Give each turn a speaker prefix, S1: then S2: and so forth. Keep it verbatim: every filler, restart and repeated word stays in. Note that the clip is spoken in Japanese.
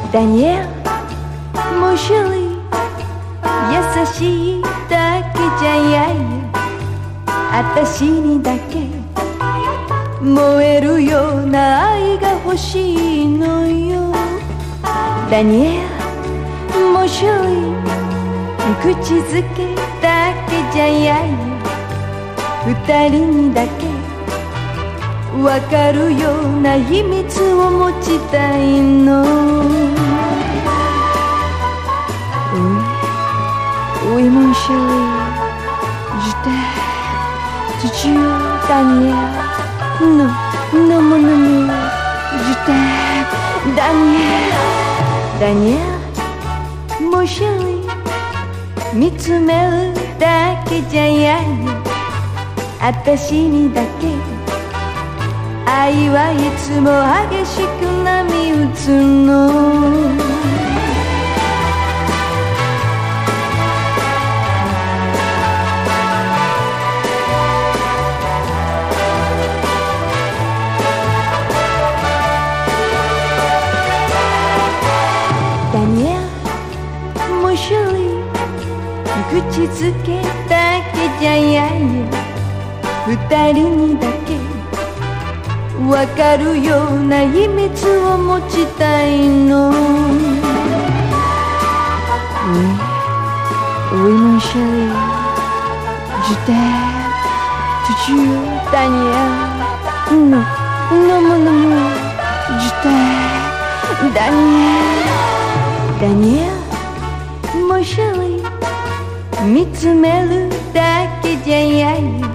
S1: ダニエル、もう一人優しいだけじゃやや、あたしにだけ燃えるような愛が欲しいのよ。ダニエル、もう一人口づけだけじゃやや、二人にだけわかるような秘密を持ちたいの。Oui, mon chéri, je t'aime, tu jures, Daniel. Non, non, mon ami, je t'aime, Daniel. Daniel, mon chéri, 見つめるだけじゃやや、あたしにだけ愛はいつも激しく波打つの。ダニエル、もう一人口づけだけじゃやや、二人にだけわかるような秘密を持ちたいの。Oui, oui mon chéri, je t'aime, tu jures, Daniel. Non, non mon amour, je t'aime, Daniel. Daniel, mon chéri, 見つめるだけじゃやや、